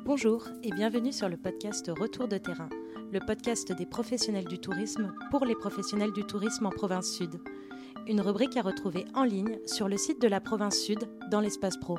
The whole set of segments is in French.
Bonjour et bienvenue sur le podcast Retour de terrain, le podcast des professionnels du tourisme pour les professionnels du tourisme en province sud. Une rubrique à retrouver en ligne sur le site de la province sud dans l'espace pro.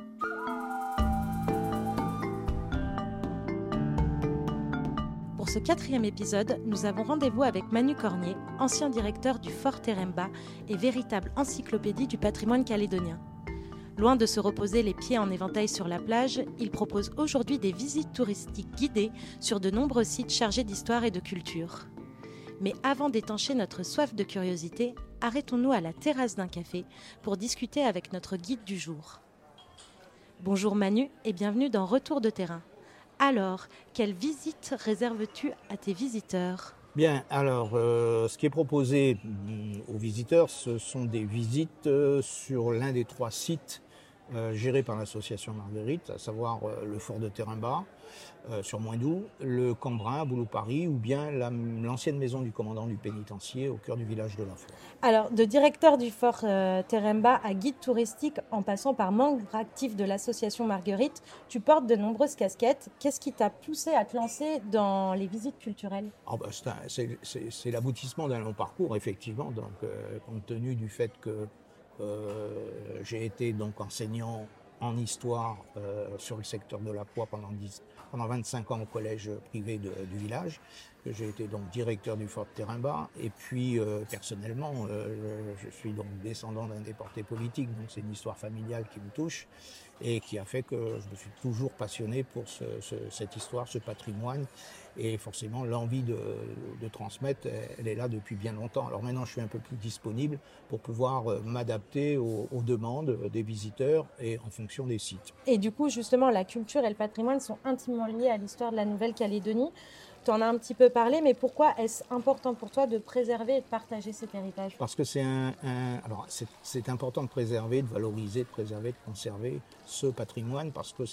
Pour ce 4e épisode, nous avons rendez-vous avec Manu Cornier, ancien directeur du Fort Teremba et véritable encyclopédie du patrimoine calédonien. Loin de se reposer les pieds en éventail sur la plage, il propose aujourd'hui des visites touristiques guidées sur de nombreux sites chargés d'histoire et de culture. Mais avant d'étancher notre soif de curiosité, arrêtons-nous à la terrasse d'un café pour discuter avec notre guide du jour. Bonjour Manu et bienvenue dans Retour de terrain. Alors, quelle visite réserves-tu à tes visiteurs ? Bien, alors, ce qui est proposé aux visiteurs, ce sont des visites sur l'un des 3 sites gérés par l'association Marguerite, à savoir le fort de Teremba, sur Moindou, le Cambrin à Boulou-Paris, ou bien l'ancienne maison du commandant du pénitencier au cœur du village de la Foi. Alors, de directeur du fort Teremba à guide touristique, en passant par membre actif de l'association Marguerite, tu portes de nombreuses casquettes. Qu'est-ce qui t'a poussé à te lancer dans les visites culturelles ? C'est l'aboutissement d'un long parcours, effectivement, donc, compte tenu du fait que j'ai été donc enseignant en histoire sur le secteur de la Poix pendant 25 ans au collège privé du village. J'ai été donc directeur du fort de Teremba et puis personnellement je suis donc descendant d'un déporté politique, donc c'est une histoire familiale qui me touche et qui a fait que je me suis toujours passionné pour cette histoire, ce patrimoine, et forcément l'envie de transmettre, elle est là depuis bien longtemps. Alors maintenant je suis un peu plus disponible pour pouvoir m'adapter aux demandes des visiteurs et en fonction des sites. Et du coup justement la culture et le patrimoine sont intimement liés à l'histoire de la Nouvelle-Calédonie. Tu en as un petit peu parlé, mais pourquoi est-ce important pour toi de préserver et de partager cet héritage ? Parce que c'est important de préserver, de valoriser, de préserver, de conserver ce patrimoine, parce que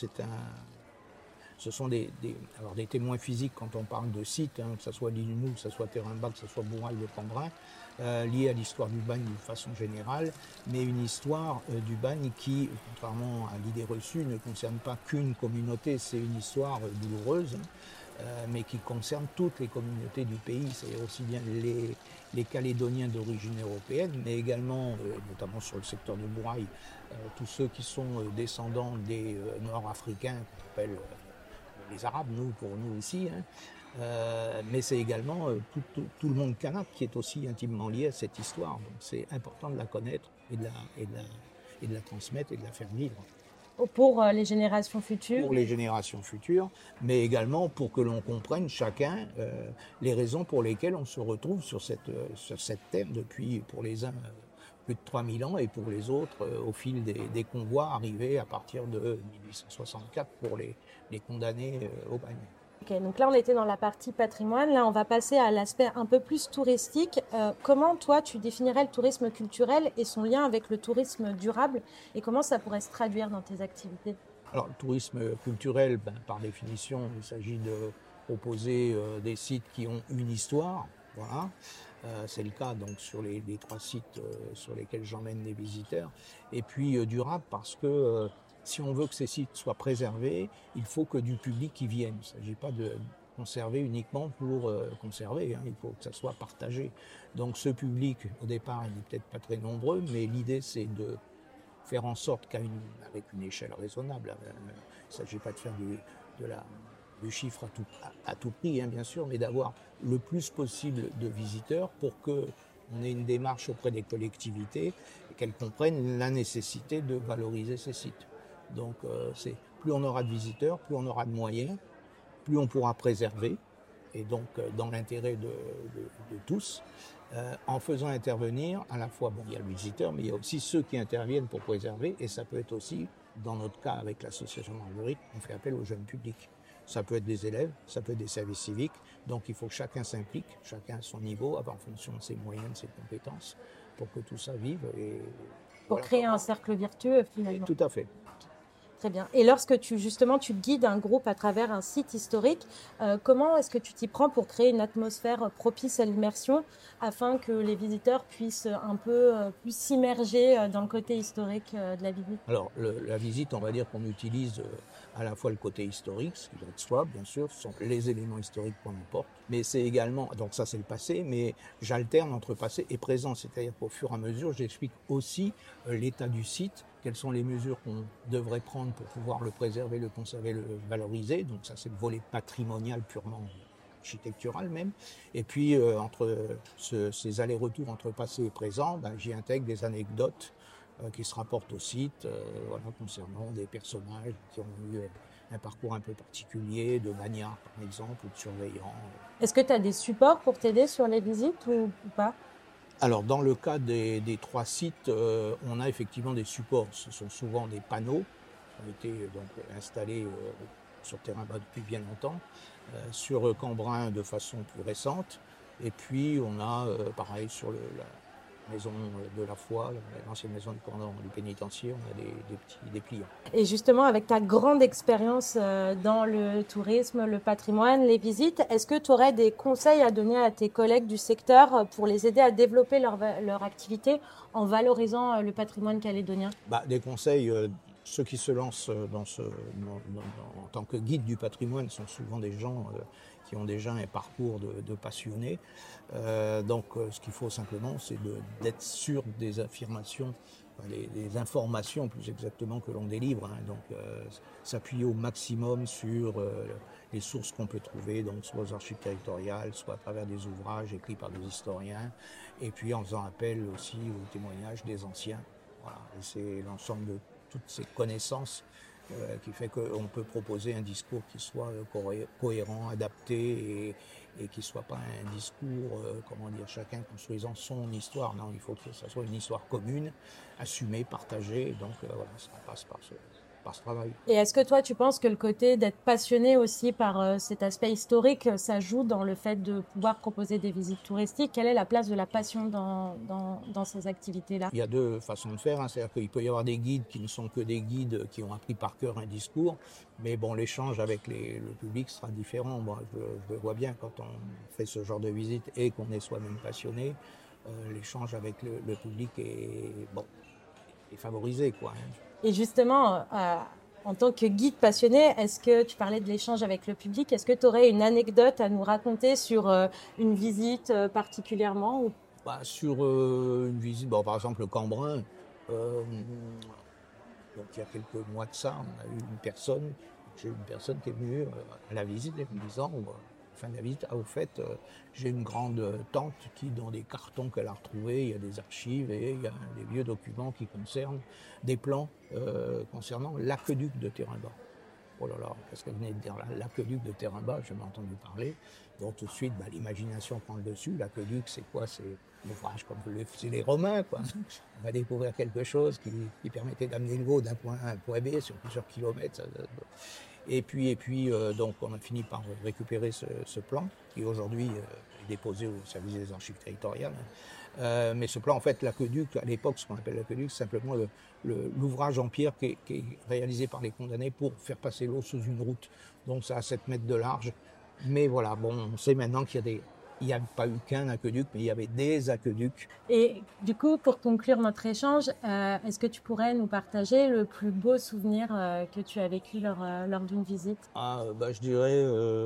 ce sont des témoins physiques quand on parle de sites, que ce soit l'île Nou, que ce soit Teremba, que ce soit Bourail ou Cambrin, liés à l'histoire du bagne de façon générale, mais une histoire du bagne qui, contrairement à l'idée reçue, ne concerne pas qu'une communauté, c'est une histoire douloureuse, mais qui concerne toutes les communautés du pays, c'est aussi bien les Calédoniens d'origine européenne, mais également, notamment sur le secteur de Bourail, tous ceux qui sont descendants des Nord-Africains, qu'on appelle les Arabes, pour nous ici, mais c'est également tout le monde kanak qui est aussi intimement lié à cette histoire. Donc c'est important de la connaître et de la transmettre et de la faire vivre. Pour les générations futures. Pour les générations futures, mais également pour que l'on comprenne chacun les raisons pour lesquelles on se retrouve sur cette terre depuis, pour les uns, plus de 3000 ans, et pour les autres, au fil des convois arrivés à partir de 1864 pour les condamnés au bagne. Ok, donc là on était dans la partie patrimoine, là on va passer à l'aspect un peu plus touristique. Comment toi tu définirais le tourisme culturel et son lien avec le tourisme durable, et comment ça pourrait se traduire dans tes activités ? Alors le tourisme culturel, par définition, il s'agit de proposer des sites qui ont une histoire, voilà. C'est le cas donc sur les 3 sites sur lesquels j'emmène des visiteurs, et puis durable parce que si on veut que ces sites soient préservés, il faut que du public y vienne. Il ne s'agit pas de conserver uniquement pour conserver, il faut que ça soit partagé. Donc ce public, au départ, il n'est peut-être pas très nombreux, mais l'idée c'est de faire en sorte qu'avec une échelle raisonnable, il ne s'agit pas de faire du chiffre à tout prix, bien sûr, mais d'avoir le plus possible de visiteurs pour qu'on ait une démarche auprès des collectivités et qu'elles comprennent la nécessité de valoriser ces sites. Donc plus on aura de visiteurs, plus on aura de moyens, plus on pourra préserver, et donc dans l'intérêt de tous, en faisant intervenir à la fois, il y a le visiteur, mais il y a aussi ceux qui interviennent pour préserver, et ça peut être aussi, dans notre cas avec l'association Marguerite, on fait appel au jeune public. Ça peut être des élèves, ça peut être des services civiques, donc il faut que chacun s'implique, chacun à son niveau, en fonction de ses moyens, de ses compétences, pour que tout ça vive. Pour créer un cercle vertueux finalement. Tout à fait. Très bien. Et lorsque tu guides un groupe à travers un site historique, comment est-ce que tu t'y prends pour créer une atmosphère propice à l'immersion afin que les visiteurs puissent un peu plus s'immerger dans le côté historique de la visite? Alors, la visite, on va dire qu'on utilise à la fois le côté historique, ce qui va être soi, bien sûr, ce sont les éléments historiques qu'on emporte, mais c'est également, donc ça c'est le passé, mais j'alterne entre passé et présent, c'est-à-dire qu'au fur et à mesure, j'explique aussi l'état du site, quelles sont les mesures qu'on devrait prendre pour pouvoir le préserver, le conserver, le valoriser, donc ça c'est le volet patrimonial purement architectural même, et puis entre ces allers-retours entre passé et présent, ben, j'y intègre des anecdotes qui se rapportent au site voilà, concernant des personnages qui ont eu un parcours un peu particulier, de manières par exemple, ou de surveillants. Est-ce que tu as des supports pour t'aider sur les visites ou pas? Alors dans le cas des 3 sites, on a effectivement des supports. Ce sont souvent des panneaux qui ont été donc installés sur Terrain-Bas depuis bien longtemps, sur Cambrin de façon plus récente. Et puis on a pareil sur la maison de la foi, l'ancienne maison de Cordon du pénitencier, on a des petits dépliants. Et justement, avec ta grande expérience dans le tourisme, le patrimoine, les visites, est-ce que tu aurais des conseils à donner à tes collègues du secteur pour les aider à développer leur activité en valorisant le patrimoine calédonien? Des conseils, ceux qui se lancent en tant que guide du patrimoine sont souvent des gens qui ont déjà un parcours de passionnés. Donc ce qu'il faut simplement, c'est d'être sûr des affirmations, des informations plus exactement que l'on délivre. Hein. Donc s'appuyer au maximum sur les sources qu'on peut trouver, donc soit aux archives territoriales, soit à travers des ouvrages écrits par des historiens, et puis en faisant appel aussi aux témoignages des anciens. Voilà. Et c'est l'ensemble de toutes ces connaissances qui fait qu'on peut proposer un discours qui soit cohérent, adapté et qui ne soit pas un discours, chacun construisant son histoire. Non, il faut que ça soit une histoire commune, assumée, partagée. Donc voilà, ça passe par ce travail. Et est-ce que toi, tu penses que le côté d'être passionné aussi par cet aspect historique, ça joue dans le fait de pouvoir proposer des visites touristiques? Quelle est la place de la passion dans ces activités-là? Il y a 2 façons de faire, hein. C'est-à-dire qu'il peut y avoir des guides qui ne sont que des guides qui ont appris par cœur un discours, mais bon, l'échange avec le public sera différent. Moi, je le vois bien quand on fait ce genre de visite et qu'on est soi-même passionné, l'échange avec le public est favorisé, quoi, hein. Et justement, en tant que guide passionné, est-ce que tu parlais de l'échange avec le public? Est-ce que tu aurais une anecdote à nous raconter sur une visite particulièrement ou... Sur une visite, par exemple le Cambrin, donc il y a quelques mois de ça, j'ai une personne qui est venue à la visite et me disant, fin de la visite, au fait, j'ai une grande tante qui, dans des cartons qu'elle a retrouvés, il y a des archives et il y a des vieux documents qui concernent des plans concernant l'aqueduc de Terrain-Bas. Oh là là, qu'est-ce qu'elle venait de dire là? L'aqueduc de Terrain-Bas, j'ai jamais entendu parler. Donc tout de suite, l'imagination prend le dessus. L'aqueduc, c'est quoi? C'est l'ouvrage comme c'est les Romains, quoi. On va découvrir quelque chose qui permettait d'amener l'eau d'un point A à un point B sur plusieurs kilomètres. Et puis donc on a fini par récupérer ce plan qui aujourd'hui est déposé au service des archives territoriales. Mais ce plan, en fait, l'aqueduc, à l'époque, ce qu'on appelle l'aqueduc, c'est simplement l'ouvrage en pierre qui est réalisé par les condamnés pour faire passer l'eau sous une route. Donc ça a 7 mètres de large. Mais voilà, on sait maintenant qu'il n'y a pas eu qu'un aqueduc, mais il y avait des aqueducs. Et du coup, pour conclure notre échange, est-ce que tu pourrais nous partager le plus beau souvenir que tu as vécu lors d'une visite? Je dirais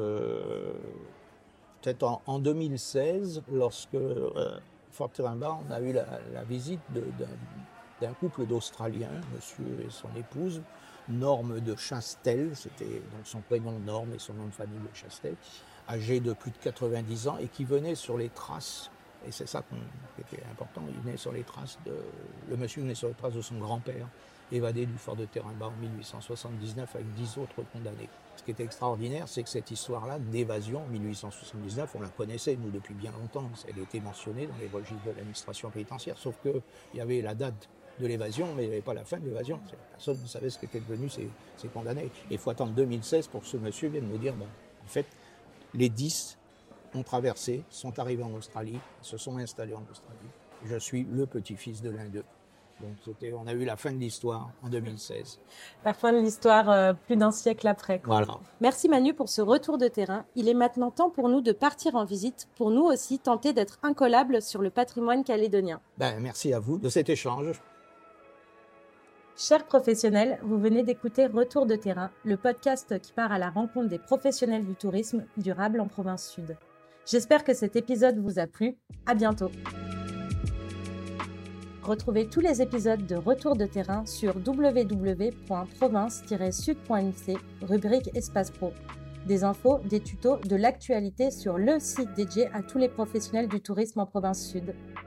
peut-être en 2016, lorsque Fort Terrain-Bas, on a eu la visite d'un couple d'Australiens, monsieur et son épouse, Norme de Chastel, c'était donc son prénom Norme et son nom de famille de Chastel, âgé de plus de 90 ans et qui venait sur les traces, et c'est ça qui était important, le monsieur venait sur les traces de son grand-père, évadé du fort de Terrain-Bas en 1879 avec 10 autres condamnés. Ce qui était extraordinaire, c'est que cette histoire-là d'évasion en 1879, on la connaissait, nous, depuis bien longtemps. Elle était mentionnée dans les registres de l'administration pénitentiaire, sauf qu'il y avait la date de l'évasion, mais il n'y avait pas la fin de l'évasion. Personne ne savait ce qu'étaient devenus ces condamnés. Et il faut attendre 2016 pour que ce monsieur vienne nous dire, en fait, les 10 ont traversé, sont arrivés en Australie, se sont installés en Australie. Je suis le petit-fils de l'un d'eux. Donc on a eu la fin de l'histoire en 2016. La fin de l'histoire plus d'un siècle après. Voilà. Merci Manu pour ce retour de terrain. Il est maintenant temps pour nous de partir en visite, pour nous aussi tenter d'être incollables sur le patrimoine calédonien. Merci à vous de cet échange. Chers professionnels, vous venez d'écouter Retour de terrain, le podcast qui part à la rencontre des professionnels du tourisme durable en province sud. J'espère que cet épisode vous a plu. À bientôt. Retrouvez tous les épisodes de Retour de terrain sur www.province-sud.mc, rubrique Espace Pro. Des infos, des tutos, de l'actualité sur le site dédié à tous les professionnels du tourisme en province sud.